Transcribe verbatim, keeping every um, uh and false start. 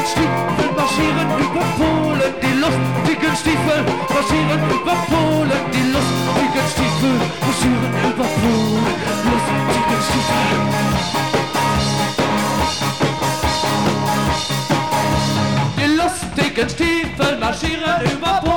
Stiefel marschieren über Polen, die lustigen Stiefel marschieren über Polen, die lustigen Stiefel marschieren über Polen, lustigen Stiefel. Die lustigen Stiefel marschieren über Polen.